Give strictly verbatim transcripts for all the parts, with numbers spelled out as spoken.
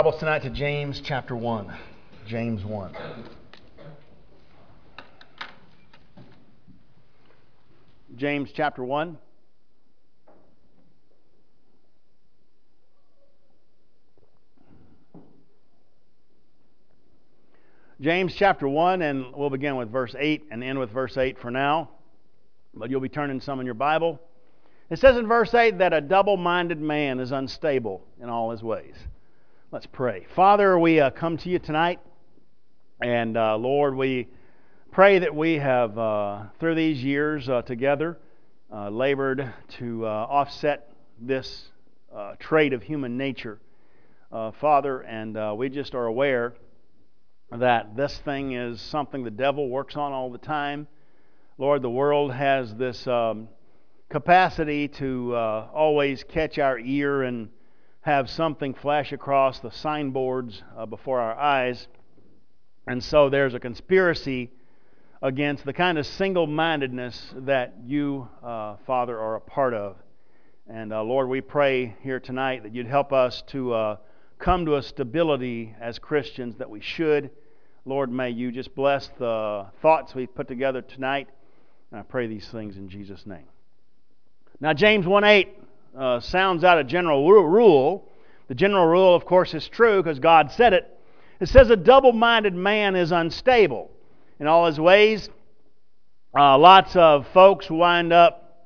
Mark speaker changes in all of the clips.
Speaker 1: Bibles tonight to James chapter one. James one. James chapter one. James chapter one, and we'll begin with verse eight and end with verse eight for now. But you'll be turning some in your Bible. It says in verse eight that a double-minded man is unstable in all his ways. Let's pray. Father, we uh, come to you tonight, and uh, Lord, we pray that we have, uh, through these years uh, together, uh, labored to uh, offset this uh, trait of human nature, uh, Father, and uh, we just are aware that this thing is something the devil works on all the time. Lord, the world has this um, capacity to uh, always catch our ear and have something flash across the signboards uh, before our eyes. And so there's a conspiracy against the kind of single-mindedness that you, uh, Father, are a part of. And uh, Lord, we pray here tonight that you'd help us to uh, come to a stability as Christians that we should. Lord, may you just bless the thoughts we've put together tonight. And I pray these things in Jesus' name. Now, James one eight uh, sounds out a general rule. The general rule, of course, is true because God said it. It says a double-minded man is unstable in all his ways. Uh, lots of folks wind up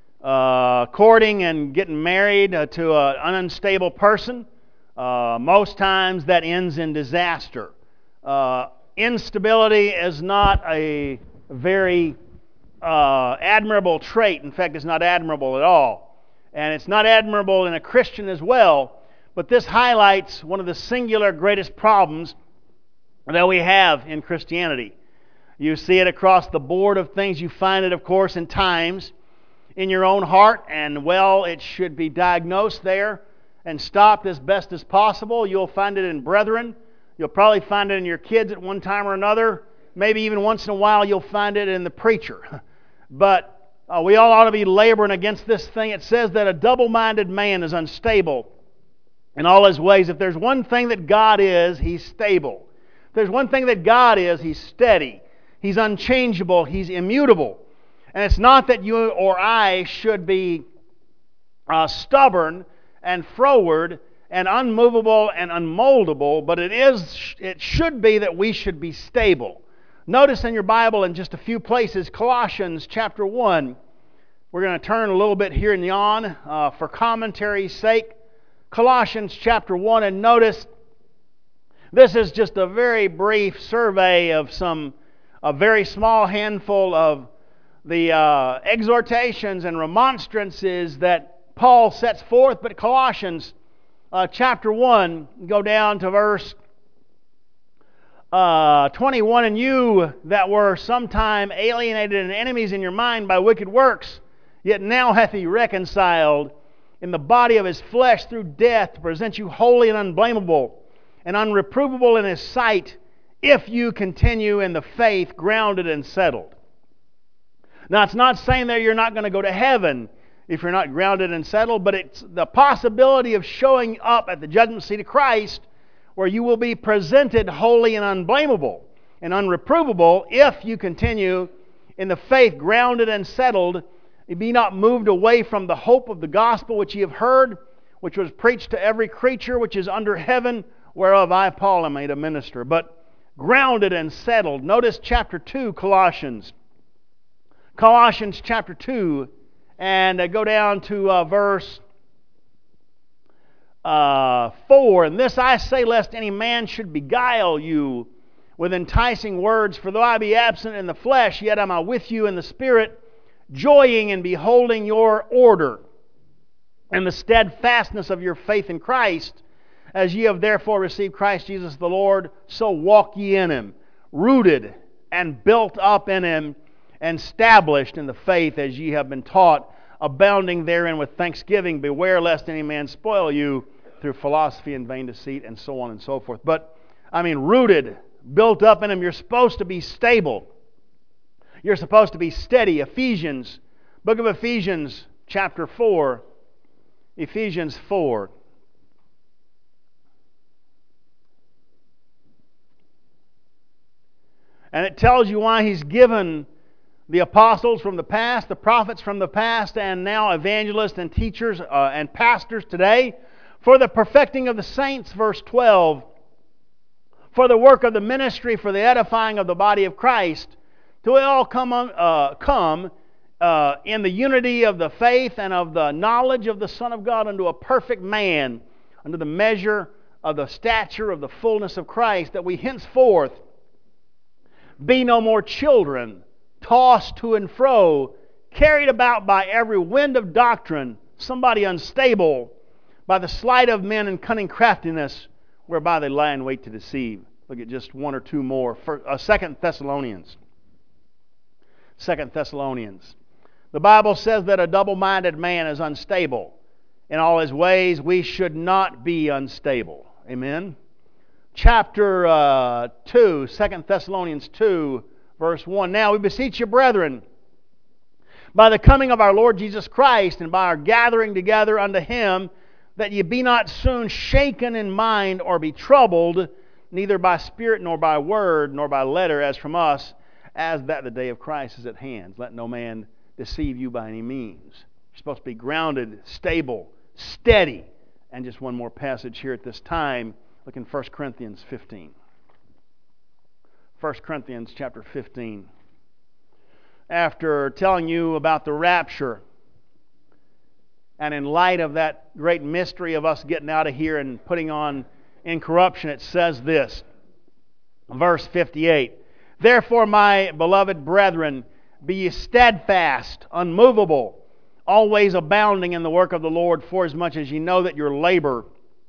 Speaker 1: uh, courting and getting married uh, to a, an unstable person. Uh, most times that ends in disaster. Uh, instability is not a very uh, admirable trait. In fact, it's not admirable at all. And it's not admirable in a Christian as well. But this highlights one of the singular greatest problems that we have in Christianity. You see it across the board of things. You find it, of course, in times in your own heart. And, well, it should be diagnosed there and stopped as best as possible. You'll find it in brethren. You'll probably find it in your kids at one time or another. Maybe even once in a while you'll find it in the preacher. But uh, we all ought to be laboring against this thing. It says that a double-minded man is unstable in all his ways. If there's one thing that God is, He's stable. If there's one thing that God is, He's steady. He's unchangeable. He's immutable. And it's not that you or I should be uh, stubborn and froward and unmovable and unmoldable, but it is, it should be that we should be stable. Notice in your Bible in just a few places, Colossians chapter one. We're going to turn a little bit here and yon uh, for commentary's sake. Colossians chapter one, and notice this is just a very brief survey of some, a very small handful of the uh, exhortations and remonstrances that Paul sets forth, but Colossians Uh, chapter one, go down to verse uh, twenty-one. And you that were sometime alienated and enemies in your mind by wicked works, yet now hath He reconciled in the body of His flesh through death to present you holy and unblameable and unreprovable in His sight, if you continue in the faith, grounded and settled. Now, it's not saying that you're not going to go to heaven if you're not grounded and settled, but it's the possibility of showing up at the judgment seat of Christ where you will be presented holy and unblameable and unreprovable if you continue in the faith, grounded and settled, and be not moved away from the hope of the gospel which ye have heard, which was preached to every creature which is under heaven, whereof I, Paul, am made a minister. But grounded and settled. Notice chapter two, Colossians. Colossians chapter two, and uh, go down to uh, verse uh, four. And this I say, lest any man should beguile you with enticing words. For though I be absent in the flesh, yet am I with you in the spirit, joying in beholding your order and the steadfastness of your faith in Christ. As ye have therefore received Christ Jesus the Lord, so walk ye in Him, rooted and built up in Him, and established in the faith as ye have been taught, abounding therein with thanksgiving. Beware lest any man spoil you through philosophy and vain deceit, and so on and so forth. But, I mean, rooted, built up in Him. You're supposed to be stable. You're supposed to be steady. Ephesians, book of Ephesians, chapter four. Ephesians four. And it tells you why He's given the apostles from the past, the prophets from the past, and now evangelists and teachers uh, and pastors today, for the perfecting of the saints, verse twelve, for the work of the ministry, for the edifying of the body of Christ, till we all come, uh, come uh, in the unity of the faith and of the knowledge of the Son of God unto a perfect man, unto the measure of the stature of the fullness of Christ, that we henceforth be no more children, tossed to and fro, carried about by every wind of doctrine, somebody unstable, by the sleight of men and cunning craftiness, whereby they lie in wait to deceive. Look at just one or two more. First, uh, Second Thessalonians. Second Thessalonians. The Bible says that a double-minded man is unstable. In all his ways, we should not be unstable. Amen? Chapter uh, two, Second Thessalonians two, verse one. Now we beseech you, brethren, by the coming of our Lord Jesus Christ, and by our gathering together unto Him, that ye be not soon shaken in mind, or be troubled, neither by spirit, nor by word, nor by letter, as from us, as that the day of Christ is at hand. Let no man deceive you by any means. You're supposed to be grounded, stable, steady. And just one more passage here at this time. Look in First Corinthians fifteen. First Corinthians chapter fifteen. After telling you about the rapture, and in light of that great mystery of us getting out of here and putting on incorruption, it says this, verse fifty-eight. Therefore, my beloved brethren, be ye steadfast, unmovable, always abounding in the work of the Lord, forasmuch as ye know that your labor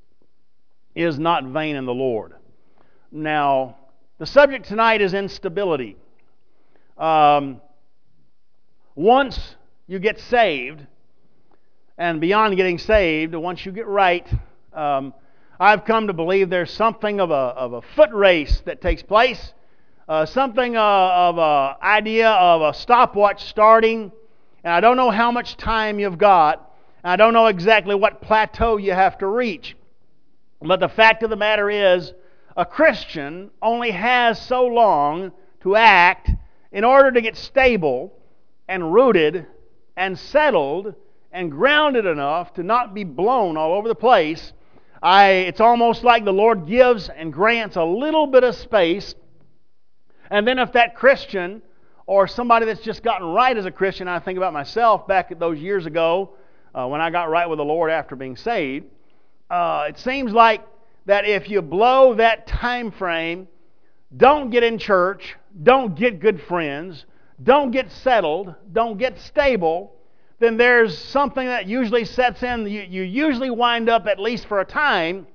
Speaker 1: is not vain in the Lord. Now, the subject tonight is instability. Um, once you get saved, and beyond getting saved, once you get right, um, I've come to believe there's something of a, of a foot race that takes place, uh, something uh, of an idea of a stopwatch starting, and I don't know how much time you've got, and I don't know exactly what plateau you have to reach. But the fact of the matter is, a Christian only has so long to act in order to get stable and rooted and settled and grounded enough to not be blown all over the place. I, it's almost like the Lord gives and grants a little bit of space, and then if that Christian or somebody that's just gotten right as a Christian, I think about myself back at those years ago uh, when I got right with the Lord after being saved, uh, it seems like that if you blow that time frame, don't get in church, don't get good friends, don't get settled, don't get stable, then there's something that usually sets in. You, you usually wind up, at least for a time,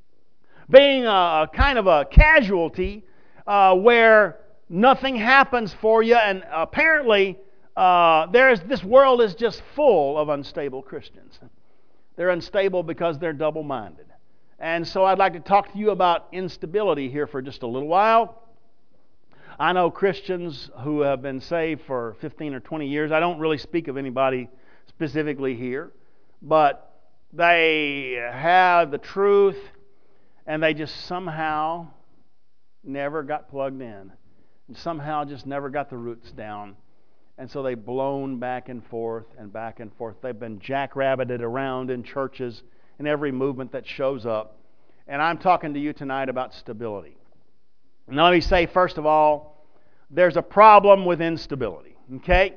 Speaker 1: being a, a kind of a casualty uh, where nothing happens for you, and apparently uh, there's this world is just full of unstable Christians. They're unstable because they're double-minded. And so I'd like to talk to you about instability here for just a little while. I know Christians who have been saved for fifteen or twenty years. I don't really speak of anybody specifically here, but they have the truth and they just somehow never got plugged in. And somehow just never got the roots down. And so they've blown back and forth and back and forth. They've been jackrabbited around in churches in every movement that shows up. And I'm talking to you tonight about stability. Now let me say, first of all, there's a problem with instability. Okay?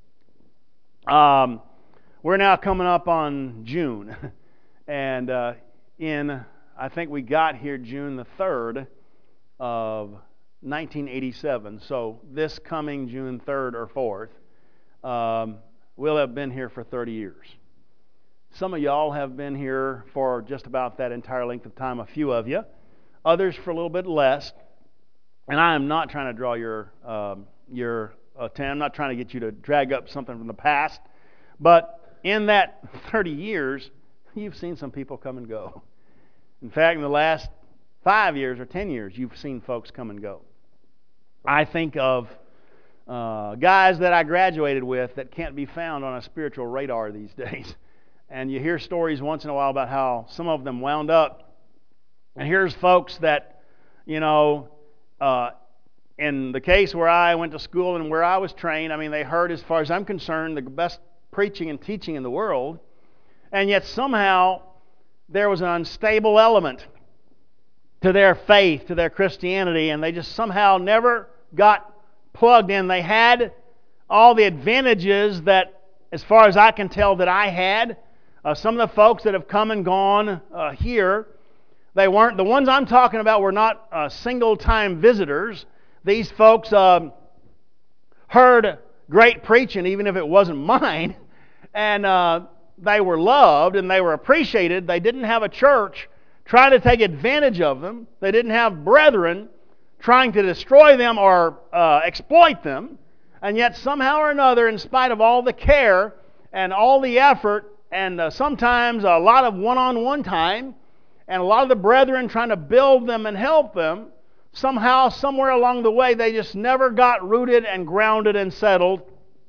Speaker 1: Um, we're now coming up on June. And uh, in, I think we got here June the third of nineteen eighty-seven. So this coming June third or fourth, um, we'll have been here for thirty years. Some of y'all have been here for just about that entire length of time, a few of you. Others for a little bit less. And I am not trying to draw your um, your attention. I'm not trying to get you to drag up something from the past. But in that thirty years, you've seen some people come and go. In fact, in the last five years or ten years, you've seen folks come and go. I think of uh, guys that I graduated with that can't be found on a spiritual radar these days. And you hear stories once in a while about how some of them wound up. And here's folks that, you know, uh, in the case where I went to school and where I was trained, I mean, they heard, as far as I'm concerned, the best preaching and teaching in the world, and yet somehow there was an unstable element to their faith, to their Christianity, and they just somehow never got plugged in. They had all the advantages that, as far as I can tell, that I had. Uh, some of the folks that have come and gone uh, here, they weren't, the ones I'm talking about were not uh, single-time visitors. These folks uh, heard great preaching, even if it wasn't mine, and uh, they were loved and they were appreciated. They didn't have a church trying to take advantage of them. They didn't have brethren trying to destroy them or uh, exploit them. And yet somehow or another, in spite of all the care and all the effort and uh, sometimes a lot of one-on-one time and a lot of the brethren trying to build them and help them, somehow, somewhere along the way, they just never got rooted and grounded and settled.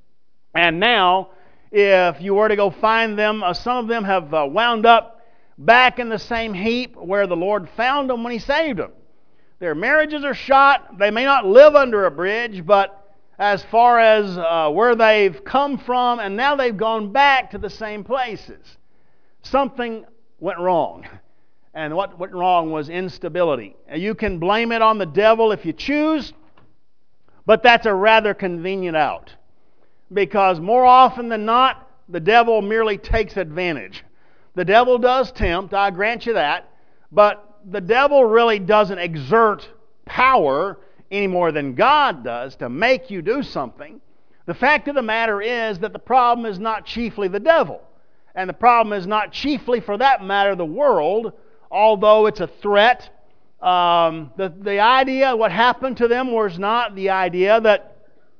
Speaker 1: And now, if you were to go find them, uh, some of them have uh, wound up back in the same heap where the Lord found them when He saved them. Their marriages are shot. They may not live under a bridge, but as far as uh, where they've come from, and now they've gone back to the same places. Something went wrong. And what went wrong was instability. You can blame it on the devil if you choose, but that's a rather convenient out. Because more often than not, the devil merely takes advantage. The devil does tempt, I grant you that, but the devil really doesn't exert power any more than God does to make you do something. The fact of the matter is that the problem is not chiefly the devil. And the problem is not chiefly, for that matter, the world, although it's a threat. Um, the, the idea, what happened to them was not the idea that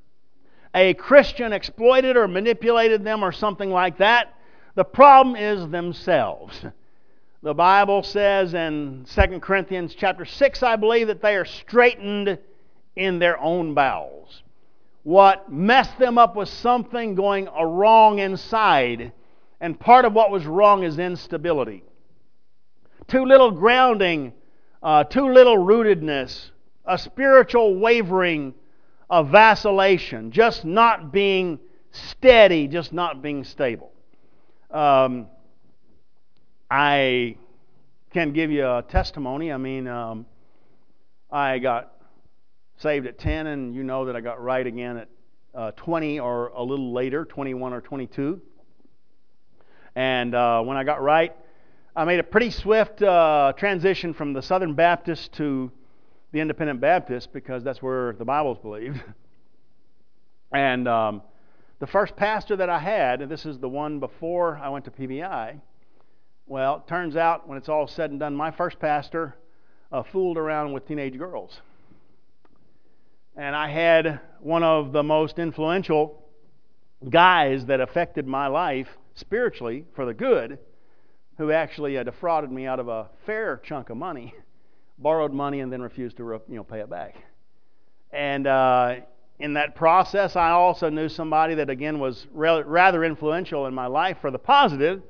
Speaker 1: a Christian exploited or manipulated them or something like that. The problem is themselves. The Bible says in Second Corinthians chapter six, I believe, that they are straightened in their own bowels. What messed them up was something going wrong inside, and part of what was wrong is instability. Too little grounding, uh, too little rootedness, a spiritual wavering, a vacillation, just not being steady, just not being stable. Um, I can give you a testimony. I mean, um, I got saved at ten, and you know that I got right again at uh, twenty or a little later, twenty-one or twenty-two. And uh, when I got right, I made a pretty swift uh, transition from the Southern Baptist to the Independent Baptist, because that's where the Bible's believed. And um, the first pastor that I had, and this is the one before I went to P B I, well, it turns out when it's all said and done, my first pastor uh, fooled around with teenage girls. And I had one of the most influential guys that affected my life spiritually for the good, who actually uh, defrauded me out of a fair chunk of money, borrowed money, and then refused to you know pay it back. And uh, in that process, I also knew somebody that, again, was re- rather influential in my life for the positive,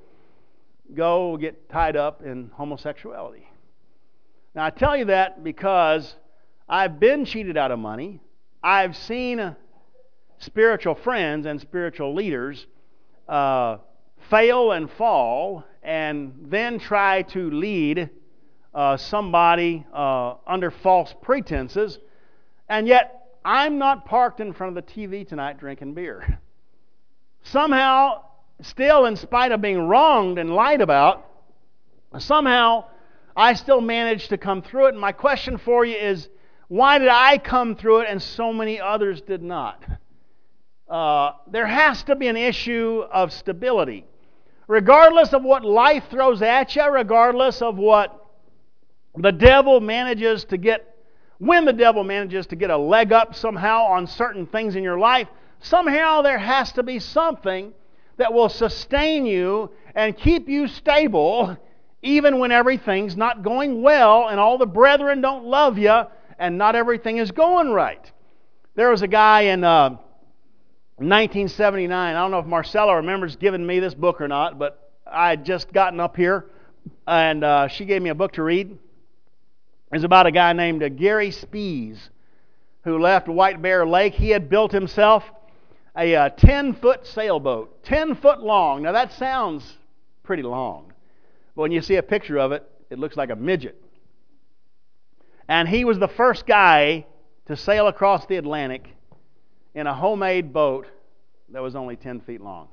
Speaker 1: go get tied up in homosexuality. Now, I tell you that because I've been cheated out of money. I've seen spiritual friends and spiritual leaders uh, fail and fall, and then try to lead uh, somebody uh, under false pretenses. And yet, I'm not parked in front of the T V tonight drinking beer. Somehow, still in spite of being wronged and lied about, somehow I still managed to come through it. And my question for you is, why did I come through it and so many others did not? Uh, there has to be an issue of stability. Regardless of what life throws at you, regardless of what the devil manages to get, when the devil manages to get a leg up somehow on certain things in your life, somehow there has to be something that will sustain you and keep you stable even when everything's not going well and all the brethren don't love you and not everything is going right. There was a guy in uh, nineteen seventy-nine, I don't know if Marcella remembers giving me this book or not, but I had just gotten up here and uh, she gave me a book to read. It's about a guy named uh, Gary Spees, who left White Bear Lake, he had built himself a uh, ten-foot sailboat, ten foot long. Now that sounds pretty long, but when you see a picture of it, it looks like a midget. And he was the first guy to sail across the Atlantic in a homemade boat that was only ten feet long.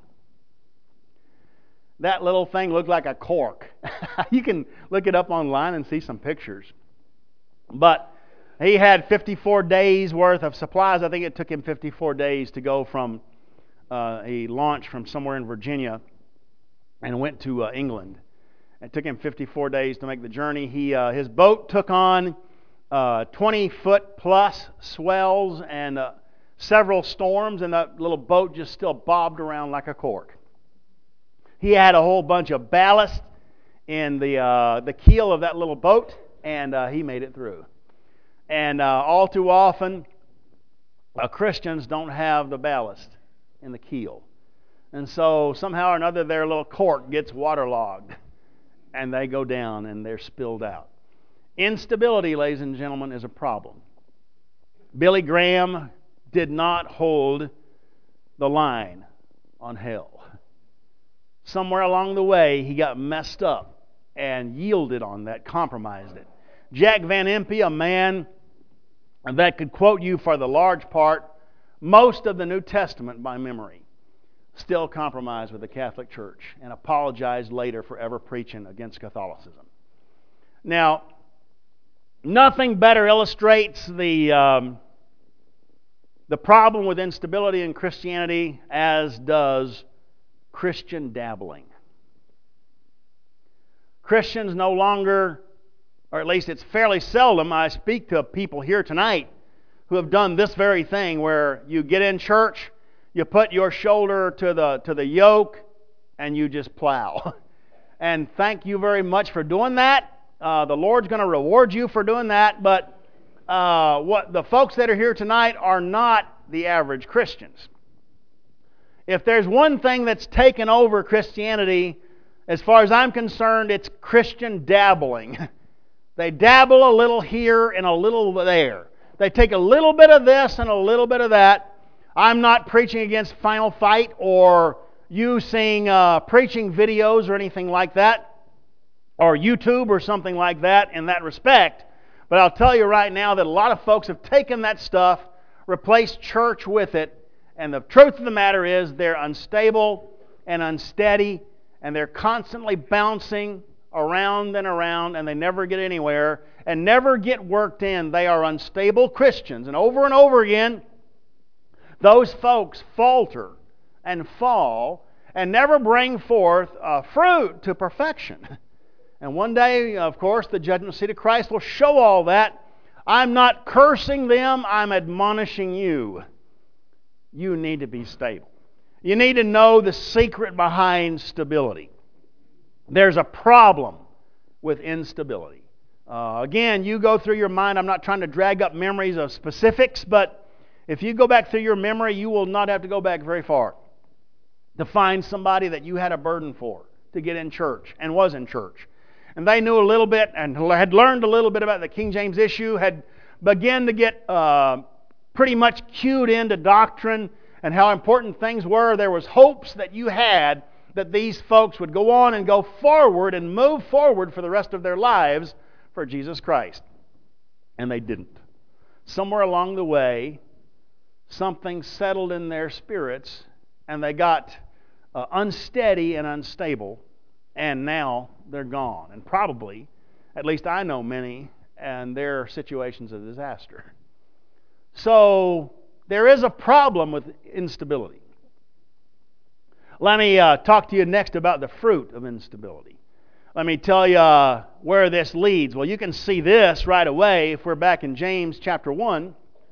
Speaker 1: That little thing looked like a cork. You can look it up online and see some pictures. But he had fifty-four days worth of supplies. I think it took him fifty-four days to go from, uh, he launched from somewhere in Virginia and went to uh, England. It took him fifty-four days to make the journey. He uh, His boat took on uh, twenty foot plus swells and uh, several storms, and that little boat just still bobbed around like a cork. He had a whole bunch of ballast in the uh, the keel of that little boat, and uh, he made it through. And uh, all too often, uh, Christians don't have the ballast in the keel. And so somehow or another, their little cork gets waterlogged, and they go down, and they're spilled out. Instability, ladies and gentlemen, is a problem. Billy Graham did not hold the line on hell. Somewhere along the way, he got messed up and yielded on that, compromised it. Jack Van Impe, a man that could quote you for the large part most of the New Testament by memory, still compromised with the Catholic Church and apologized later for ever preaching against Catholicism. Now, nothing better illustrates the, um, the problem with instability in Christianity as does Christian dabbling. Christians no longer, or at least it's fairly seldom, I speak to people here tonight who have done this very thing where you get in church, you put your shoulder to the to the yoke, and you just plow. And thank you very much for doing that. Uh, the Lord's going to reward you for doing that, but uh, what the folks that are here tonight are not the average Christians. If there's one thing that's taken over Christianity, as far as I'm concerned, it's Christian dabbling. They dabble a little here and a little there. They take a little bit of this and a little bit of that. I'm not preaching against Final Fight or using uh, preaching videos or anything like that, or YouTube or something like that in that respect. But I'll tell you right now that a lot of folks have taken that stuff, replaced church with it, and the truth of the matter is they're unstable and unsteady, and they're constantly bouncing around and around, and they never get anywhere and never get worked in. They are unstable Christians. And over and over again, those folks falter and fall and never bring forth uh, fruit to perfection. And one day, of course, the judgment seat of Christ will show all that. I'm not cursing them, I'm admonishing you. You need to be stable. You need to know the secret behind stability. There's a problem with instability. Uh, again, you go through your mind. I'm not trying to drag up memories of specifics, but if you go back through your memory, you will not have to go back very far to find somebody that you had a burden for to get in church and was in church. And they knew a little bit and had learned a little bit about the King James issue, had begun to get uh, pretty much cued into doctrine and how important things were. There was hopes that you had that these folks would go on and go forward and move forward for the rest of their lives for Jesus Christ. And they didn't. Somewhere along the way, something settled in their spirits and they got uh, unsteady and unstable, and now they're gone. And probably, at least I know many, and their situation's a disaster. So there is a problem with instability. Let me uh, talk to you next about the fruit of instability. Let me tell you uh, where this leads. Well, you can see this right away if we're back in James chapter one.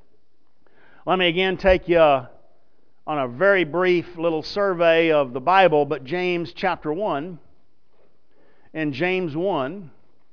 Speaker 1: Let me again take you on a very brief little survey of the Bible, but James chapter one. In James one,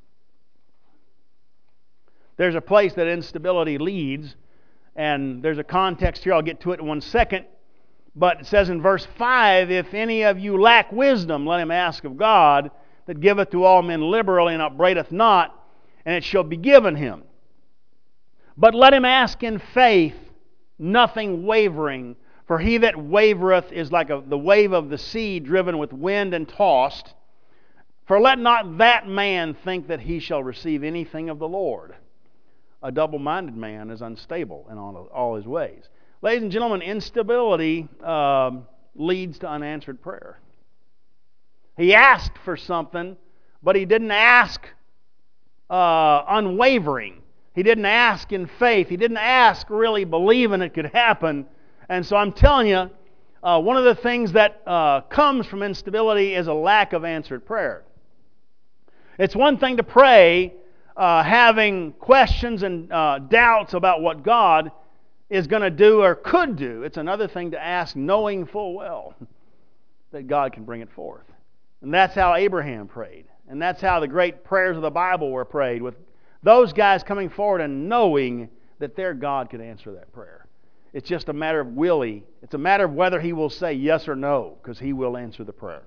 Speaker 1: there's a place that instability leads, and there's a context here. I'll get to it in one second. But it says in verse five, if any of you lack wisdom, let him ask of God, that giveth to all men liberally and upbraideth not, and it shall be given him. But let him ask in faith, nothing wavering. For he that wavereth is like a, the wave of the sea, driven with wind and tossed. For let not that man think that he shall receive anything of the Lord. A double-minded man is unstable in all, all his ways. Ladies and gentlemen, instability um, leads to unanswered prayer. He asked for something, but he didn't ask uh, unwavering. He didn't ask in faith. He didn't ask really believing it could happen. And so I'm telling you, uh, one of the things that uh, comes from instability is a lack of answered prayer. It's one thing to pray uh, having questions and uh, doubts about what God is going to do or could do. It's another thing to ask knowing full well that God can bring it forth. And that's how Abraham prayed. And that's how the great prayers of the Bible were prayed, with those guys coming forward and knowing that their God could answer that prayer. It's just a matter of will he. It's a matter of whether he will say yes or no, because he will answer the prayer.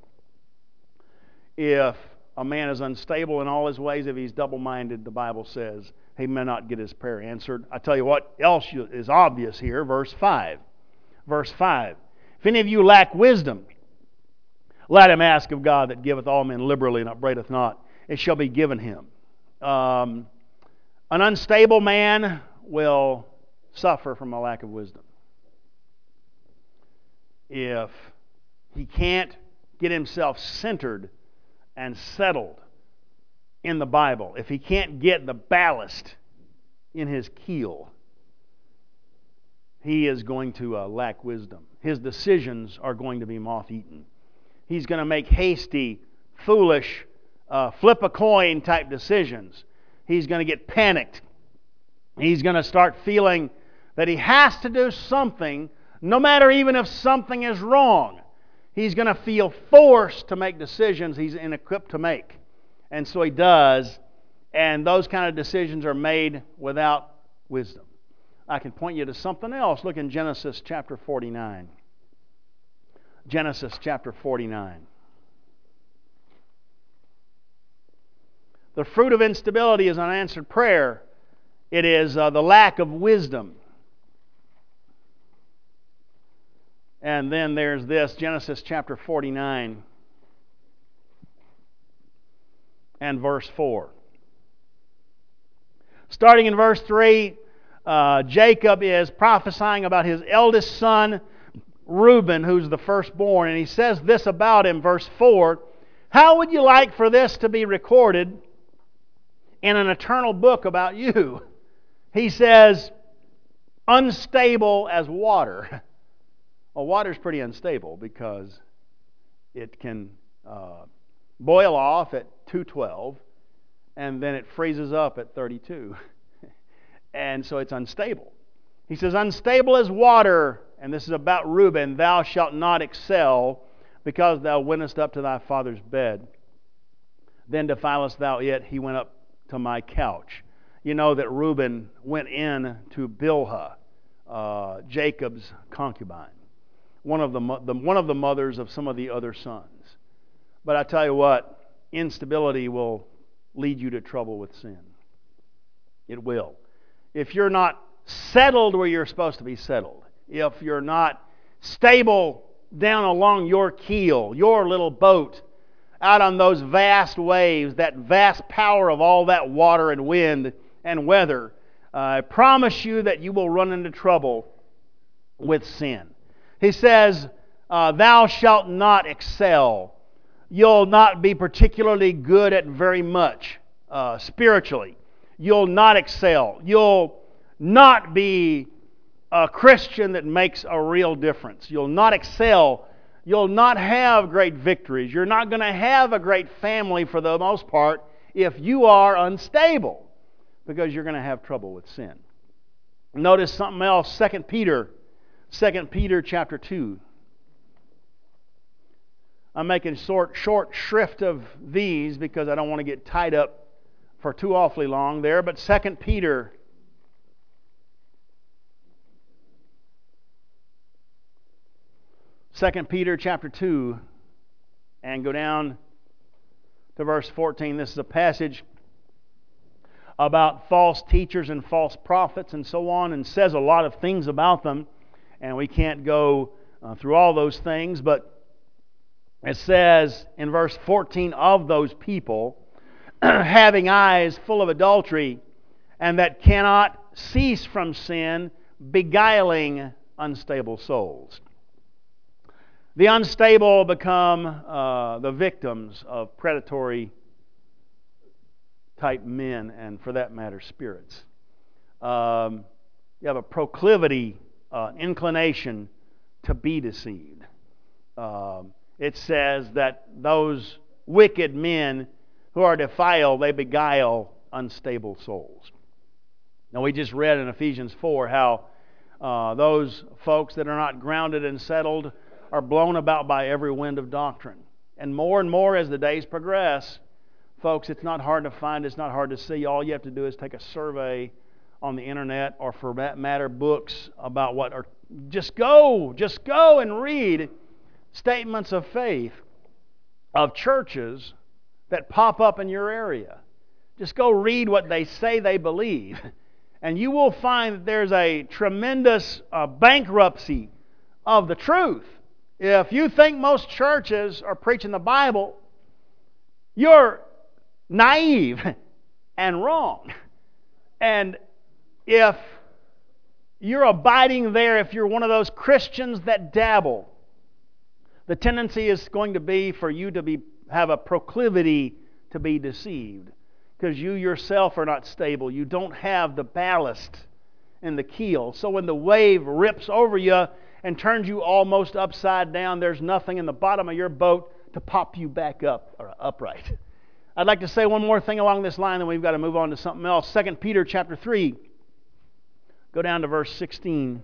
Speaker 1: If a man is unstable in all his ways, if he's double-minded, the Bible says he may not get his prayer answered. I tell you what else is obvious here, verse five. Verse five. If any of you lack wisdom, let him ask of God that giveth all men liberally and upbraideth not. It shall be given him. Um, an unstable man will suffer from a lack of wisdom. If he can't get himself centered and settled in the Bible, if he can't get the ballast in his keel, he is going to uh, lack wisdom. His decisions are going to be moth-eaten. He's going to make hasty, foolish, uh, flip a coin type decisions. He's going to get panicked. He's going to start feeling that he has to do something, no matter even if something is wrong. He's going to feel forced to make decisions he's inequipped to make. And so he does, and those kind of decisions are made without wisdom. I can point you to something else. Look in Genesis chapter forty-nine. Genesis chapter forty-nine. The fruit of instability is unanswered prayer. It is uh, the lack of wisdom. And then there's this, Genesis chapter forty-nine and verse four. Starting in verse three, uh, Jacob is prophesying about his eldest son, Reuben, who's the firstborn, and he says this about him, verse four, how would you like for this to be recorded in an eternal book about you? He says, unstable as water. Well, water's pretty unstable because it can uh, boil off at two twelve and then it freezes up at thirty-two. And so it's unstable. He says, unstable as water, and this is about Reuben, thou shalt not excel because thou wentest up to thy father's bed. Then defilest thou it, he went up to my couch. You know that Reuben went in to Bilhah, uh, Jacob's concubine. One of the, the one of the mothers of some of the other sons. But I tell you what, instability will lead you to trouble with sin. It will. If you're not settled where you're supposed to be settled, if you're not stable down along your keel, your little boat, out on those vast waves, that vast power of all that water and wind and weather, uh, I promise you that you will run into trouble with sin. He says, uh, thou shalt not excel. You'll not be particularly good at very much uh, spiritually. You'll not excel. You'll not be a Christian that makes a real difference. You'll not excel. You'll not have great victories. You're not going to have a great family for the most part if you are unstable, because you're going to have trouble with sin. Notice something else, Second Peter Second Peter chapter two. I'm making short, short shrift of these because I don't want to get tied up for too awfully long there. But Second Peter Second Peter chapter two, and go down to verse fourteen. This is a passage about false teachers and false prophets and so on, and says a lot of things about them, and we can't go uh, through all those things, but it says in verse fourteen, of those people having eyes full of adultery, and that cannot cease from sin, beguiling unstable souls. The unstable become uh, the victims of predatory type men, and for that matter, spirits. Um, you have a proclivity, uh, inclination to be deceived. Um, it says that those wicked men who are defiled, they beguile unstable souls. Now, we just read in Ephesians four how uh, those folks that are not grounded and settled are blown about by every wind of doctrine. And more and more as the days progress, folks, it's not hard to find, it's not hard to see. All you have to do is take a survey on the internet, or for that matter, books about what are. Just go, just go and read statements of faith of churches that pop up in your area. Just go read what they say they believe, and you will find that there's a tremendous uh, bankruptcy of the truth. If you think most churches are preaching the Bible, you're naive and wrong. And if you're abiding there, if you're one of those Christians that dabble, the tendency is going to be for you to be have a proclivity to be deceived, because you yourself are not stable. You don't have the ballast in the keel. So when the wave rips over you and turns you almost upside down, there's nothing in the bottom of your boat to pop you back up or upright. I'd like to say one more thing along this line, then we've got to move on to something else. Second Peter chapter three. Go down to verse sixteen.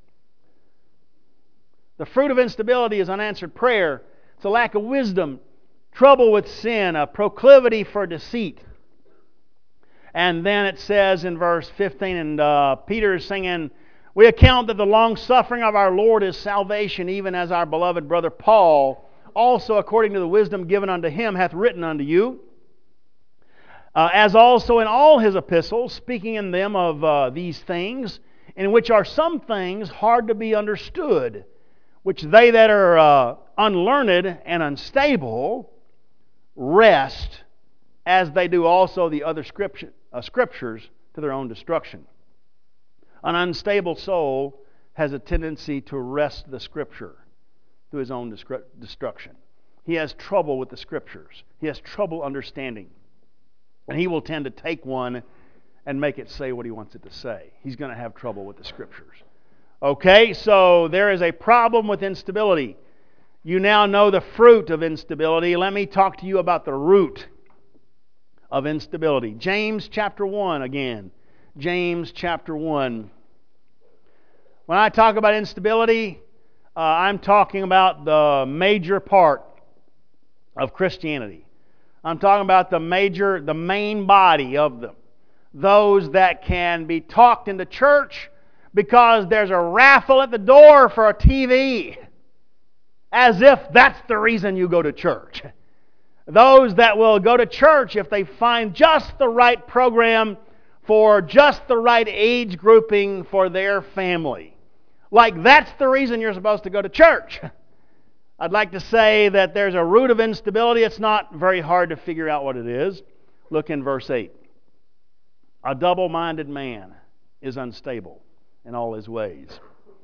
Speaker 1: The fruit of instability is unanswered prayer. It's a lack of wisdom, trouble with sin, a proclivity for deceit. And then it says in verse fifteen, and uh, Peter is singing, we account that the long suffering of our Lord is salvation, even as our beloved brother Paul, also according to the wisdom given unto him, hath written unto you, uh, as also in all his epistles, speaking in them of uh, these things, in which are some things hard to be understood, which they that are uh, unlearned and unstable rest, as they do also the other scripture, uh, scriptures, to their own destruction. An unstable soul has a tendency to wrest the Scripture to his own destruction. He has trouble with the Scriptures. He has trouble understanding. And he will tend to take one and make it say what he wants it to say. He's going to have trouble with the Scriptures. Okay, so there is a problem with instability. You now know the fruit of instability. Let me talk to you about the root of instability. James chapter one again. James chapter one. When I talk about instability, uh, I'm talking about the major part of Christianity. I'm talking about the major, the main body of them. Those that can be talked into church because there's a raffle at the door for a T V, as if that's the reason you go to church. Those that will go to church if they find just the right program for just the right age grouping for their family. Like that's the reason you're supposed to go to church. I'd like to say that there's a root of instability. It's not very hard to figure out what it is. Look in verse eight. A double-minded man is unstable in all his ways.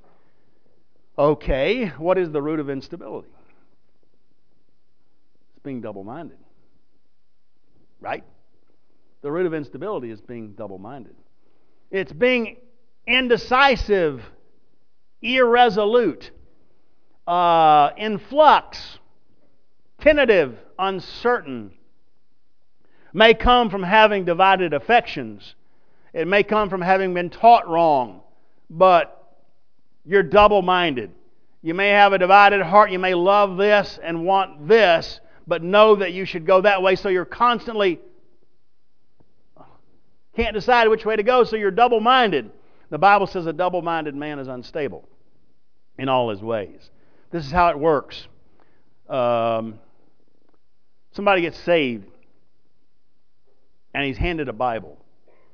Speaker 1: Okay, what is the root of instability? It's being double-minded. Right? The root of instability is being double-minded. It's being indecisive, irresolute, uh, in flux, tentative, uncertain. May come from having divided affections. It may come from having been taught wrong, but you're double-minded. You may have a divided heart. You may love this and want this, but know that you should go that way, so you're constantly can't decide which way to go, so you're double-minded. The Bible says a double-minded man is unstable in all his ways. This is how it works. Um, somebody gets saved, and he's handed a Bible.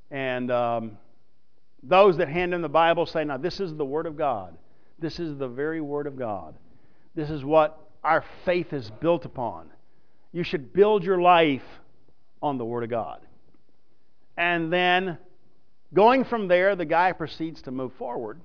Speaker 1: And um, those that hand him the Bible say, now this is the Word of God. This is the very Word of God. This is what our faith is built upon. You should build your life on the Word of God. And then, going from there, the guy proceeds to move forward.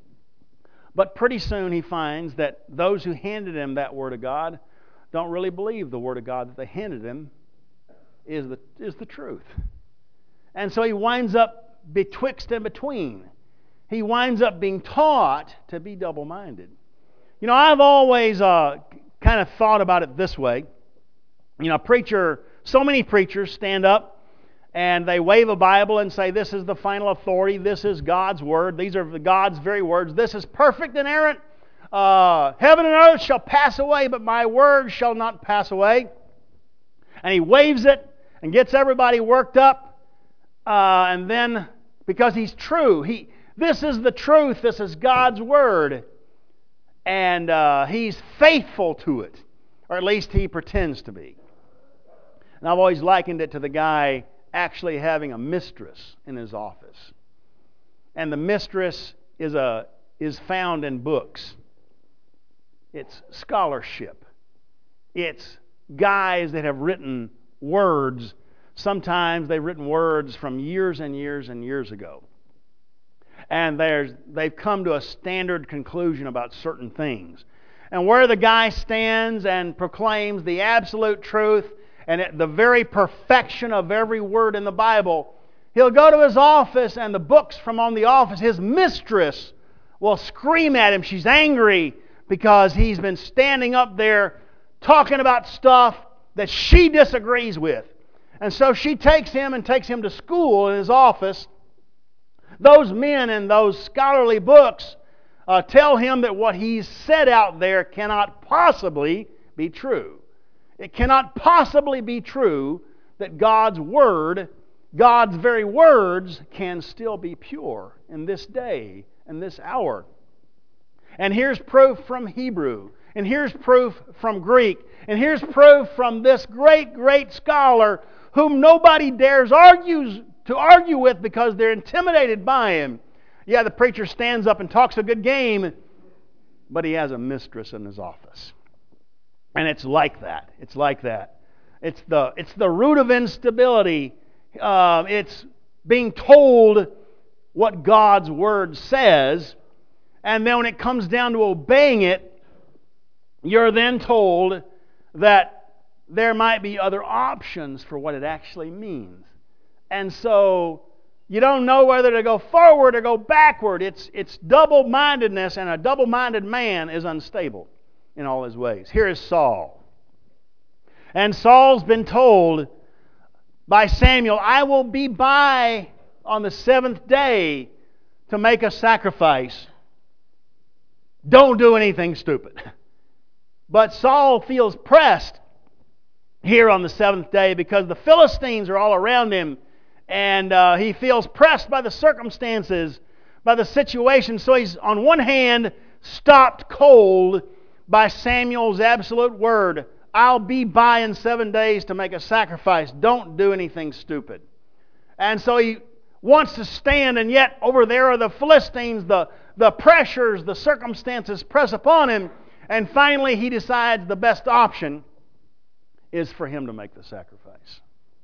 Speaker 1: But pretty soon he finds that those who handed him that Word of God don't really believe the Word of God that they handed him is the, is the truth. And so he winds up betwixt and between. He winds up being taught to be double-minded. You know, I've always uh, kind of thought about it this way. You know, a preacher, so many preachers stand up and they wave a Bible and say, this is the final authority, this is God's Word, these are God's very words, this is perfect and inerrant. Uh, heaven and earth shall pass away, but my word shall not pass away. And he waves it and gets everybody worked up. Uh, and then, because he's true, he this is the truth, this is God's Word. And uh, he's faithful to it, or at least he pretends to be. And I've always likened it to the guy actually having a mistress in his office. And the mistress is a is found in books. It's scholarship. It's guys that have written words. Sometimes they've written words from years and years and years ago. And there's, they've come to a standard conclusion about certain things. And where the guy stands and proclaims the absolute truth and the very perfection of every word in the Bible, he'll go to his office and the books from on the office, his mistress will scream at him. She's angry because he's been standing up there talking about stuff that she disagrees with. And so she takes him and takes him to school in his office. Those men in those scholarly books uh, tell him that what he's said out there cannot possibly be true. It cannot possibly be true that God's Word, God's very words, can still be pure in this day and this hour. And here's proof from Hebrew. And here's proof from Greek. And here's proof from this great, great scholar whom nobody dares argue, to argue with because they're intimidated by him. Yeah, the preacher stands up and talks a good game, but he has a mistress in his office. And it's like that. It's like that. It's the, it's the root of instability. Uh, it's being told what God's Word says, and then when it comes down to obeying it, you're then told that there might be other options for what it actually means. And so you don't know whether to go forward or go backward. It's, it's double-mindedness, and a double-minded man is unstable in all his ways. Here is Saul. And Saul's been told by Samuel, I will be by on the seventh day to make a sacrifice. Don't do anything stupid. But Saul feels pressed here on the seventh day because the Philistines are all around him, and uh, he feels pressed by the circumstances, by the situation. So he's on one hand stopped cold by Samuel's absolute word. I'll be by in seven days to make a sacrifice. Don't do anything stupid. And so he wants to stand, and yet over there are the Philistines, the, the pressures, the circumstances press upon him, and finally he decides the best option is for him to make the sacrifice.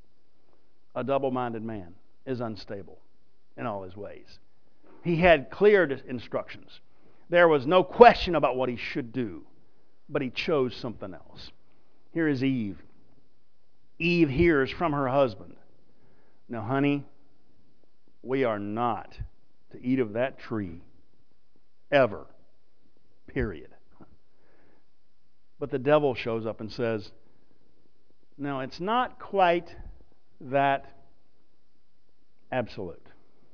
Speaker 1: A double-minded man is unstable in all his ways. He had clear instructions. There was no question about what he should do, but he chose something else. Here is Eve. Eve hears from her husband, now, honey, we are not to eat of that tree ever, period. But the devil shows up and says, no, it's not quite that absolute.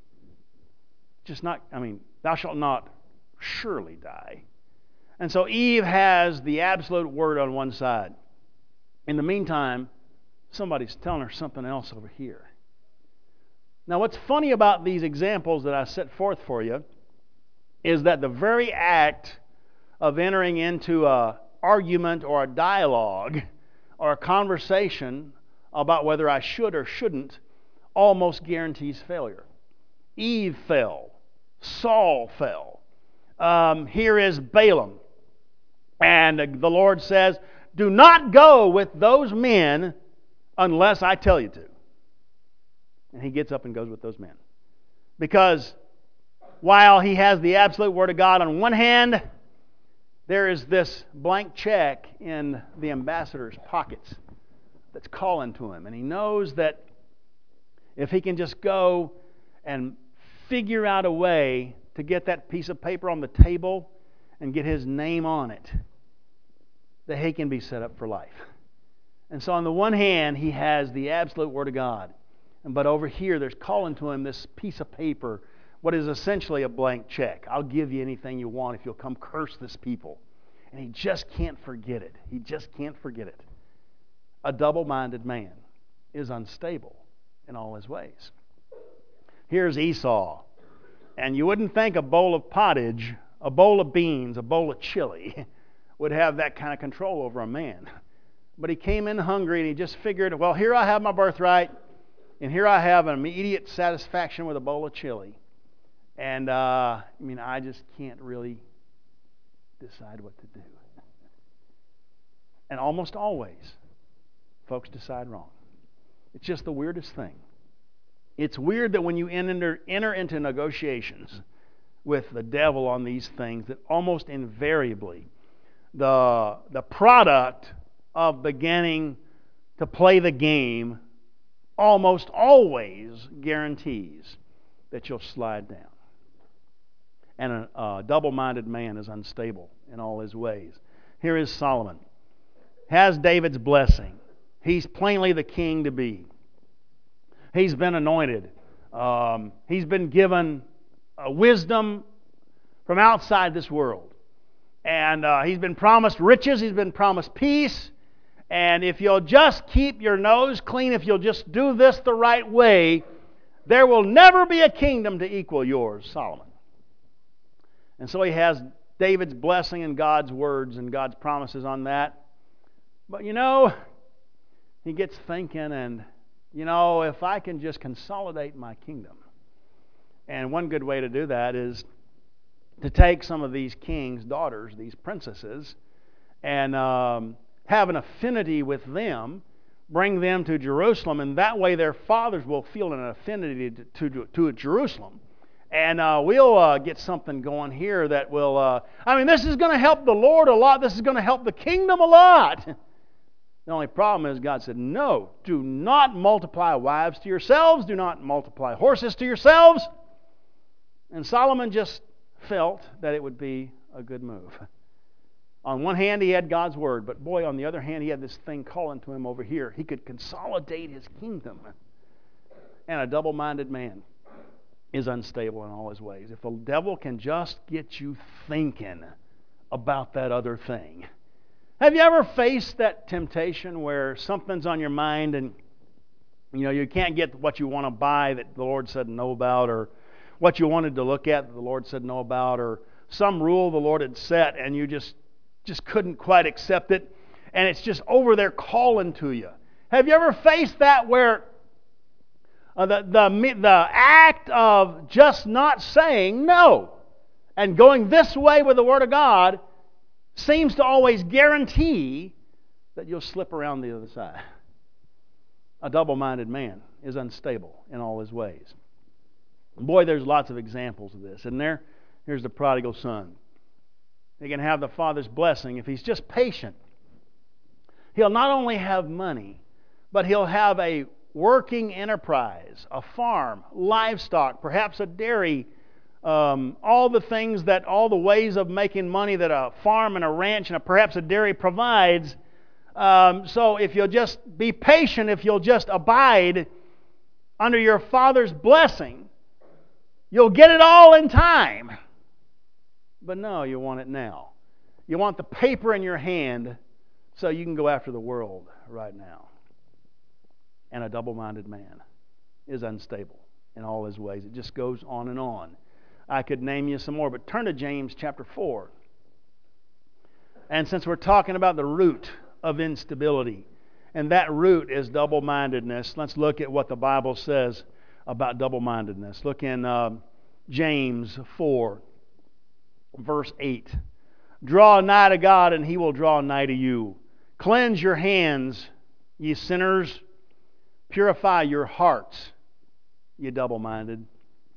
Speaker 1: Just not, I mean, thou shalt not surely die. And so Eve has the absolute word on one side. In the meantime, somebody's telling her something else over here. Now, what's funny about these examples that I set forth for you is that the very act of entering into an argument or a dialogue or a conversation about whether I should or shouldn't almost guarantees failure. Eve fell. Saul fell. Um, here is Balaam. And the Lord says, do not go with those men unless I tell you to. And he gets up and goes with those men. Because while he has the absolute Word of God on one hand, there is this blank check in the ambassador's pockets that's calling to him. And he knows that if he can just go and figure out a way to get that piece of paper on the table and get his name on it, that he can be set up for life. And so on the one hand, he has the absolute Word of God. But over here, there's calling to him this piece of paper, what is essentially a blank check. I'll give you anything you want if you'll come curse this people. And he just can't forget it. He just can't forget it. A double-minded man is unstable in all his ways. Here's Esau. And you wouldn't think a bowl of pottage, a bowl of beans, a bowl of chili would have that kind of control over a man. But he came in hungry and he just figured, well, here I have my birthright, and here I have an immediate satisfaction with a bowl of chili. And, uh, I mean, I just can't really decide what to do. And almost always, folks decide wrong. It's just the weirdest thing. It's weird that when you enter, enter into negotiations with the devil on these things, that almost invariably the, the product of beginning to play the game almost always guarantees that you'll slide down. And a, a double-minded man is unstable in all his ways. Here is Solomon. Has David's blessing. He's plainly the king to be. He's been anointed. Um, he's been given uh, wisdom from outside this world. And uh, he's been promised riches. He's been promised peace. And if you'll just keep your nose clean, if you'll just do this the right way, there will never be a kingdom to equal yours, Solomon. And so he has David's blessing and God's words and God's promises on that. But you know, he gets thinking, and you know, if I can just consolidate my kingdom. And one good way to do that is to take some of these kings' daughters, these princesses, and um, have an affinity with them, bring them to Jerusalem, and that way their fathers will feel an affinity to, to, to Jerusalem. And uh, we'll uh, get something going here that will, uh, I mean, this is going to help the Lord a lot. This is going to help the kingdom a lot. The only problem is God said, no, do not multiply wives to yourselves. Do not multiply horses to yourselves. And Solomon just felt that it would be a good move. On one hand, he had God's word, but boy, on the other hand, he had this thing calling to him over here. He could consolidate his kingdom. And a double-minded man is unstable in all his ways. If the devil can just get you thinking about that other thing. Have you ever faced that temptation where something's on your mind and you know you can't get what you want to buy that the Lord said no about, or what you wanted to look at that the Lord said no about, or some rule the Lord had set and you just just couldn't quite accept it, and it's just over there calling to you? Have you ever faced that where uh, the, the, the act of just not saying no and going this way with the Word of God seems to always guarantee that you'll slip around the other side? A double-minded man is unstable in all his ways. Boy, there's lots of examples of this. And there, here's the prodigal son. He can have the father's blessing if he's just patient. He'll not only have money, but he'll have a working enterprise, a farm, livestock, perhaps a dairy, um, all the things that, all the ways of making money that a farm and a ranch and a, perhaps a dairy provides. Um, so if you'll just be patient, if you'll just abide under your father's blessing, you'll get it all in time. But no, you want it now. You want the paper in your hand so you can go after the world right now. And a double-minded man is unstable in all his ways. It just goes on and on. I could name you some more, but turn to James chapter four. And since we're talking about the root of instability And that root is double-mindedness. Let's look at what the Bible says about double-mindedness. Look in uh, James four, verse eight. Draw nigh to God, and He will draw nigh to you. Cleanse your hands, ye sinners. Purify your hearts, ye double-minded.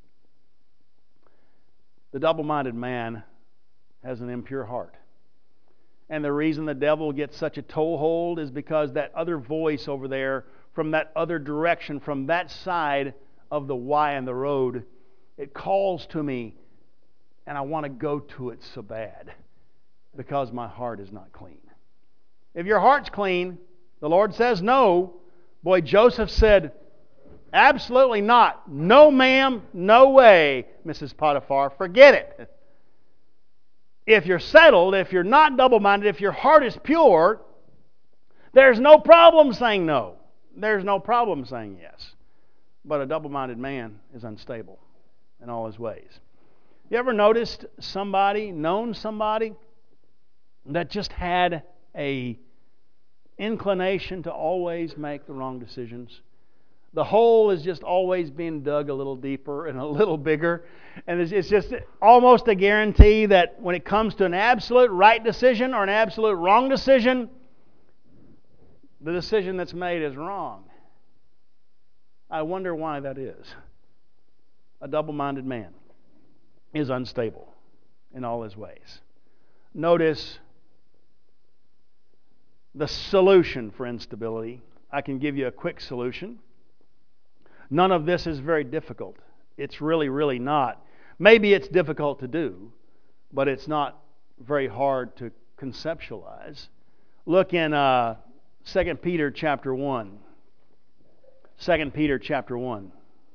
Speaker 1: The double-minded man has an impure heart. And the reason the devil gets such a toehold is because that other voice over there, from that other direction, from that side of the Y and the road, it calls to me, and I want to go to it so bad because my heart is not clean. If your heart's clean, the Lord says no. Boy, Joseph said, absolutely not. No, ma'am, no way, Missus Potiphar. Forget it. If you're settled, if you're not double-minded, if your heart is pure, there's no problem saying no. There's no problem saying yes. But a double-minded man is unstable in all his ways. You ever noticed somebody, known somebody, that just had a inclination to always make the wrong decisions? The hole is just always being dug a little deeper and a little bigger. And it's just almost a guarantee that when it comes to an absolute right decision or an absolute wrong decision, the decision that's made is wrong. I wonder why that is. A double-minded man is unstable in all his ways. Notice the solution for instability. I can give you a quick solution. None of this is very difficult. It's really, really not. Maybe it's difficult to do, but it's not very hard to conceptualize. Look in uh, Second Peter chapter one. Second Peter chapter one.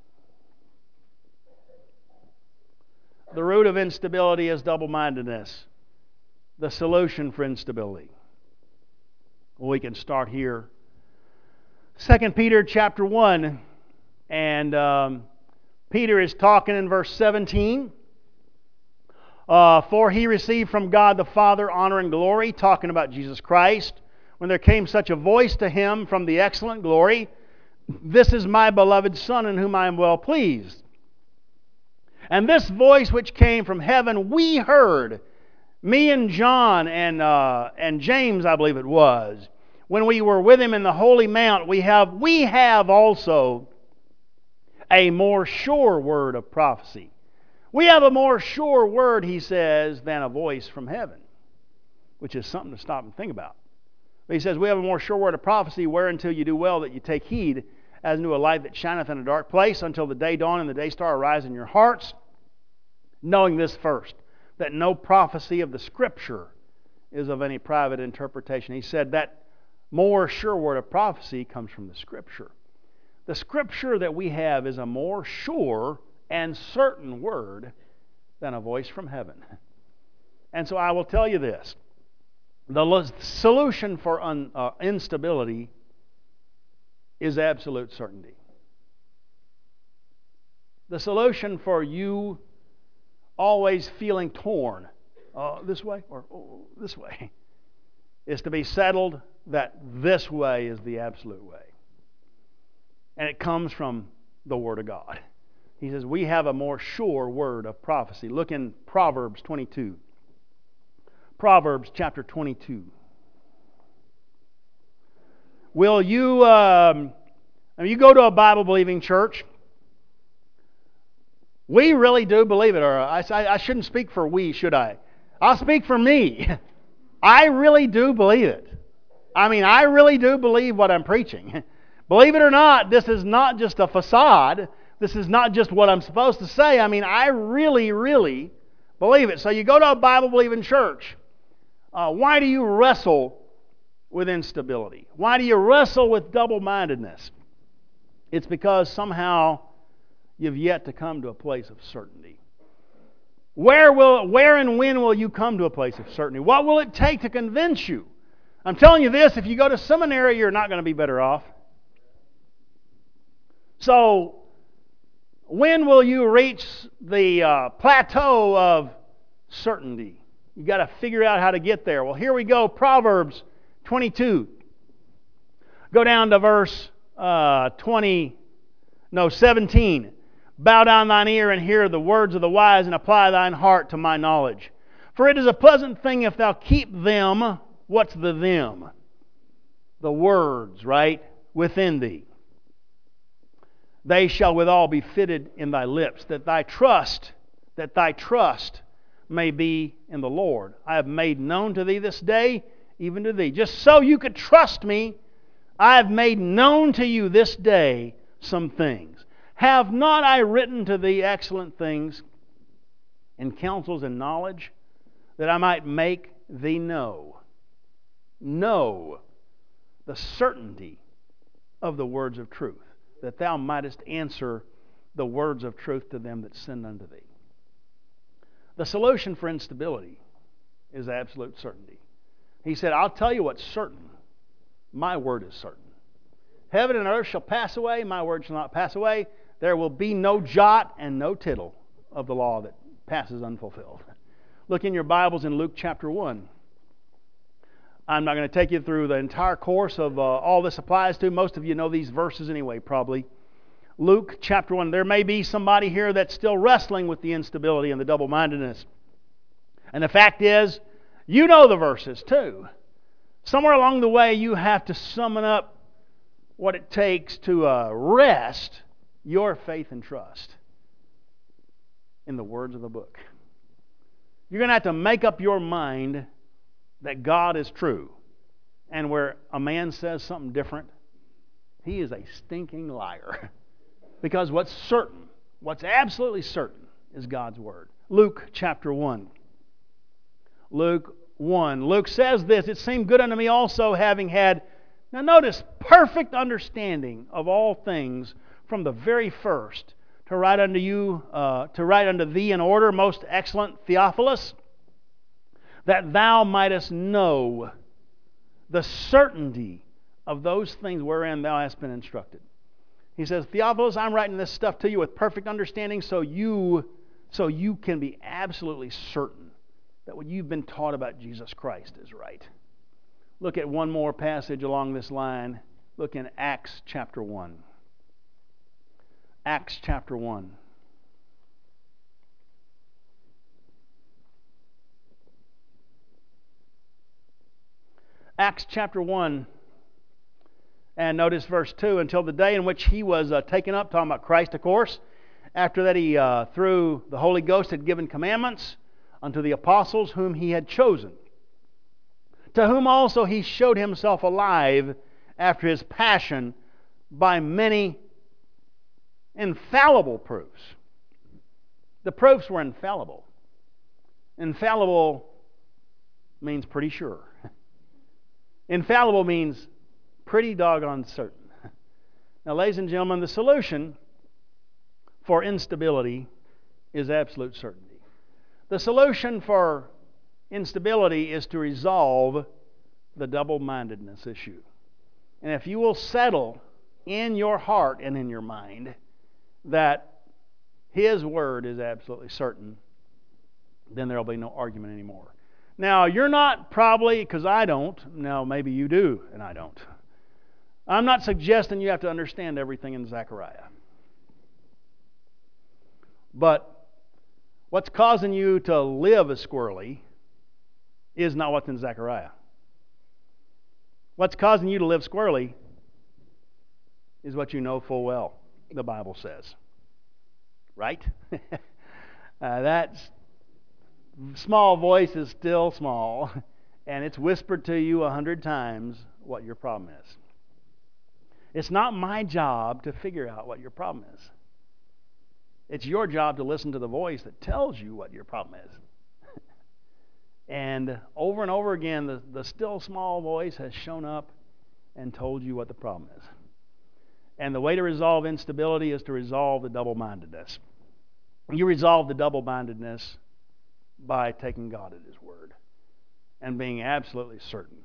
Speaker 1: The root of instability is double-mindedness. The solution for instability. Well, we can start here. Second Peter chapter one. And um, Peter is talking in verse seventeen. Uh, For he received from God the Father honor and glory, talking about Jesus Christ, when there came such a voice to him from the excellent glory, this is my beloved Son in whom I am well pleased. And this voice which came from heaven we heard, me and John and, uh, and James, I believe it was, when we were with him in the holy mount, we have, we have also a more sure word of prophecy. We have a more sure word, he says, than a voice from heaven, which is something to stop and think about. But he says, we have a more sure word of prophecy, whereunto you do well that you take heed, as unto a light that shineth in a dark place, until the day dawn and the day star arise in your hearts, knowing this first, that no prophecy of the Scripture is of any private interpretation. He said that more sure word of prophecy comes from the Scripture. The Scripture that we have is a more sure and certain word than a voice from heaven. And so I will tell you this. The solution for un, uh, instability is absolute certainty. The solution for you always feeling torn, uh, this way or oh, this way, is to be settled that this way is the absolute way. And it comes from the Word of God. He says, we have a more sure word of prophecy. Look in Proverbs twenty-two. Proverbs chapter twenty-two. Will you, um, I mean, you go to a Bible-believing church, we really do believe it. Or I, I shouldn't speak for we, should I? I'll speak for me. I really do believe it. I mean, I really do believe what I'm preaching. Believe it or not, this is not just a facade. This is not just what I'm supposed to say. I mean, I really, really believe it. So you go to a Bible-believing church. Uh, why do you wrestle with instability? Why do you wrestle with double-mindedness? It's because somehow you've yet to come to a place of certainty. Where will, where and when will you come to a place of certainty? What will it take to convince you? I'm telling you this, if you go to seminary, you're not going to be better off. So, when will you reach the uh, plateau of certainty? You've got to figure out how to get there. Well, here we go. Proverbs twenty-two. Go down to verse uh, twenty, no, seventeen. Bow down thine ear and hear the words of the wise, and apply thine heart to my knowledge. For it is a pleasant thing if thou keep them. What's the them? The words, right? Within thee. They shall withal be fitted in thy lips, that thy trust, that thy trust may be in the Lord. I have made known to thee this day, even to thee. Just so you could trust me, I have made known to you this day some things. Have not I written to thee excellent things in counsels and knowledge, that I might make thee know, know the certainty of the words of truth, that thou mightest answer the words of truth to them that send unto thee. The solution for instability is absolute certainty. He said, I'll tell you what's certain. My word is certain. Heaven and earth shall pass away, my word shall not pass away. There will be no jot and no tittle of the law that passes unfulfilled. Look in your Bibles in Luke chapter one. I'm not going to take you through the entire course of uh, all this applies to. Most of you know these verses anyway, probably. Luke chapter one. There may be somebody here that's still wrestling with the instability and the double-mindedness. And the fact is, you know the verses too. Somewhere along the way, you have to summon up what it takes to uh, rest your faith and trust in the words of the book. You're going to have to make up your mind that God is true. And where a man says something different, he is a stinking liar. Because what's certain, what's absolutely certain, is God's Word. Luke chapter one. Luke one. Luke says this, it seemed good unto me also, having had, now notice, perfect understanding of all things from the very first, to write unto you, uh, to write unto thee in order, most excellent Theophilus, that thou mightest know the certainty of those things wherein thou hast been instructed. He says, Theophilus, I'm writing this stuff to you with perfect understanding so you, so you can be absolutely certain that what you've been taught about Jesus Christ is right. Look at one more passage along this line. Look in Acts chapter one. Acts chapter one. Acts chapter one. And notice verse two, until the day in which he was uh, taken up, talking about Christ, of course. After that he, uh, through the Holy Ghost, had given commandments unto the apostles whom he had chosen, to whom also he showed himself alive after his passion by many infallible proofs. The proofs were infallible. Infallible means pretty sure. Infallible means pretty doggone certain. Now, ladies and gentlemen, the solution for instability is absolute certainty. The solution for instability is to resolve the double-mindedness issue. And if you will settle in your heart and in your mind that His Word is absolutely certain, then there will be no argument anymore. Now, you're not probably, because I don't, now maybe you do and I don't. I'm not suggesting you have to understand everything in Zechariah. But what's causing you to live as squirrely is not what's in Zechariah. What's causing you to live squirrely is what you know full well the Bible says. Right? uh, that small voice is still small, and it's whispered to you a hundred times what your problem is. It's not my job to figure out what your problem is. It's your job to listen to the voice that tells you what your problem is. And over and over again, the, the still small voice has shown up and told you what the problem is. And the way to resolve instability is to resolve the double-mindedness. You resolve the double-mindedness by taking God at His word and being absolutely certain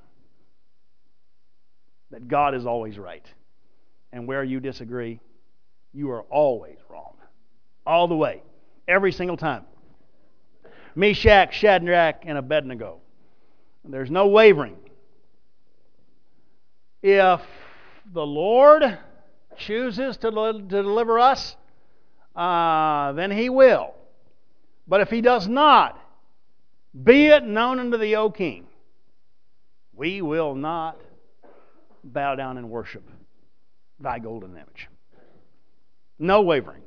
Speaker 1: that God is always right. And where you disagree, you are always wrong. All the way. Every single time. Meshach, Shadrach, and Abednego. There's no wavering. If the Lord chooses to, to deliver us, uh, then He will. But if He does not, be it known unto thee, O King, we will not bow down and worship thy golden image. No wavering.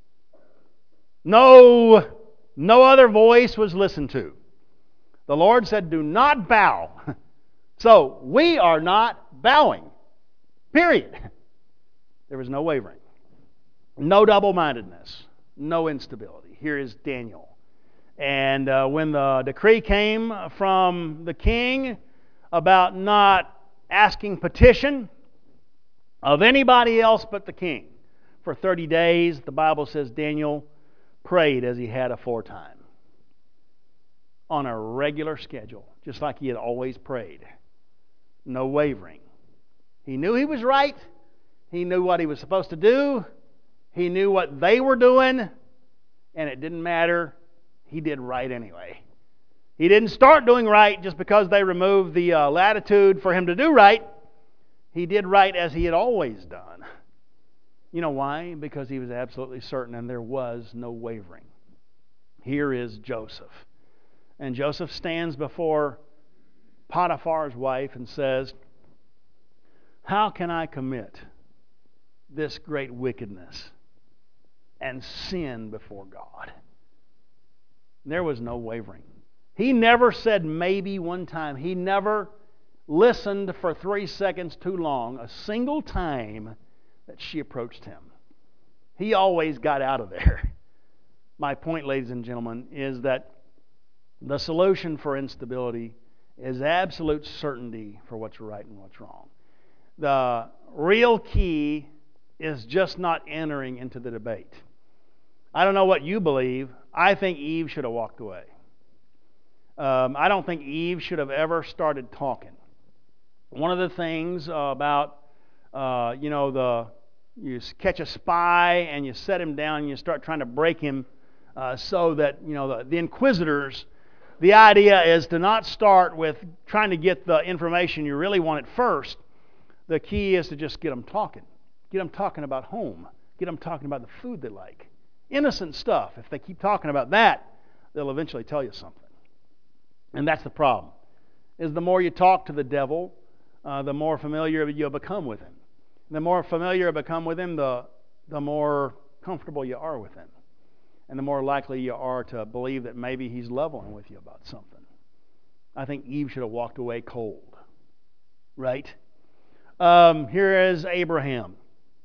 Speaker 1: No, no other voice was listened to. The Lord said, do not bow. So we are not bowing. Period. There was no wavering. No double-mindedness. No instability. Here is Daniel. And uh, when the decree came from the king about not asking petition of anybody else but the king, for thirty days, the Bible says Daniel prayed as he had aforetime, on a regular schedule, just like he had always prayed. No wavering. He knew he was right. He knew what he was supposed to do. He knew what they were doing, and it didn't matter. He did right anyway. He didn't start doing right just because they removed the uh, latitude for him to do right. He did right as he had always done. You know why? Because he was absolutely certain, and there was no wavering. Here is Joseph. And Joseph stands before Potiphar's wife and says, how can I commit this great wickedness and sin before God? There was no wavering. He never said maybe one time. He never listened for three seconds too long, a single time that she approached him. He always got out of there. My point, ladies and gentlemen, is that the solution for instability is absolute certainty for what's right and what's wrong. The real key is just not entering into the debate. I don't know what you believe. I think Eve should have walked away. Um, I don't think Eve should have ever started talking. One of the things uh, about, uh, you know, the you catch a spy and you set him down and you start trying to break him uh, so that, you know, the, the inquisitors, the idea is to not start with trying to get the information you really want at first. The key is to just get them talking. Get them talking about home. Get them talking about the food they like. Innocent stuff. If they keep talking about that, they'll eventually tell you something. And that's the problem. Is the more you talk to the devil, uh, the more familiar you'll become with him. The more familiar you become with him, the, the more comfortable you are with him. And the more likely you are to believe that maybe he's leveling with you about something. I think Eve should have walked away cold. Right? Um, here is Abraham.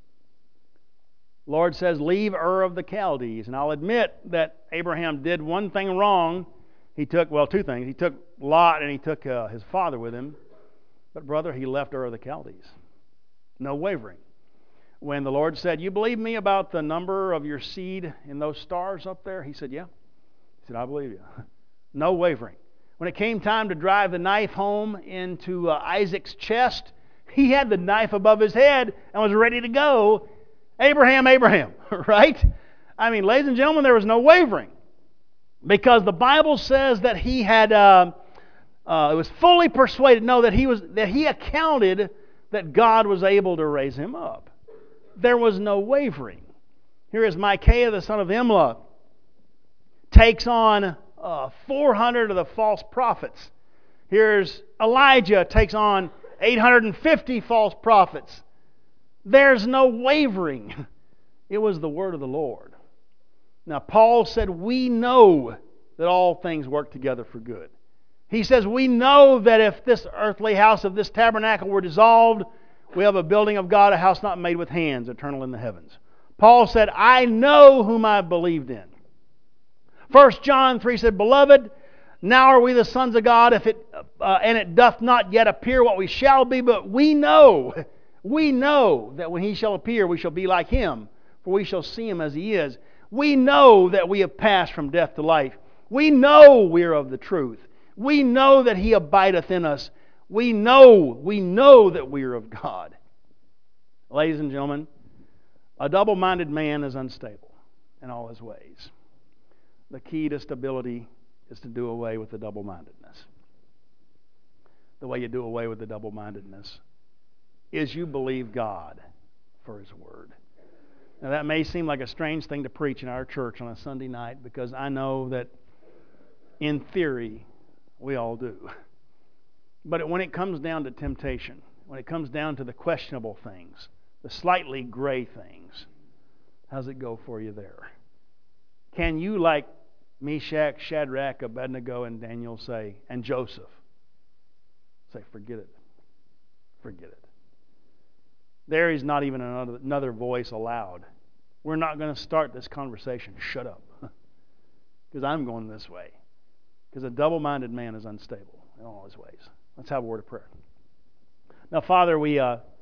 Speaker 1: Lord says, leave Ur of the Chaldees. And I'll admit that Abraham did one thing wrong. He took, well, two things. He took Lot and he took uh, his father with him. But brother, he left Ur of the Chaldees. No wavering. When the Lord said, you believe me about the number of your seed in those stars up there? He said, yeah. He said, I believe you. No wavering. When it came time to drive the knife home into uh, Isaac's chest, he had the knife above his head and was ready to go. Abraham, Abraham, right? I mean, ladies and gentlemen, there was no wavering. Because the Bible says that he had, uh, uh, was fully persuaded, no, that he was, that he accounted that God was able to raise him up. There was no wavering. Here is Micaiah, the son of Imlah, takes on uh, four hundred of the false prophets. Here's Elijah, takes on eight hundred fifty false prophets. There's no wavering. It was the word of the Lord. Now, Paul said, we know that all things work together for good. He says, we know that if this earthly house of this tabernacle were dissolved, we have a building of God, a house not made with hands, eternal in the heavens. Paul said, I know whom I believed in. First John three said, beloved, now are we the sons of God, if it uh, and it doth not yet appear what we shall be, but we know, we know that when he shall appear, we shall be like him, for we shall see him as he is. We know that we have passed from death to life. We know we are of the truth. We know that he abideth in us. We know, we know that we are of God. Ladies and gentlemen, a double-minded man is unstable in all his ways. The key to stability is to do away with the double-mindedness. The way you do away with the double-mindedness is you believe God for His Word. Now that may seem like a strange thing to preach in our church on a Sunday night, because I know that in theory we all do. But when it comes down to temptation, when it comes down to the questionable things, the slightly gray things, how's it go for you there? Can you, like Meshach, Shadrach, Abednego, and Daniel say, and Joseph, say, forget it. Forget it. There is not even another, another voice allowed. We're not going to start this conversation. Shut up. Because I'm going this way. Because a double-minded man is unstable in all his ways. Let's have a word of prayer. Now, Father, we uh,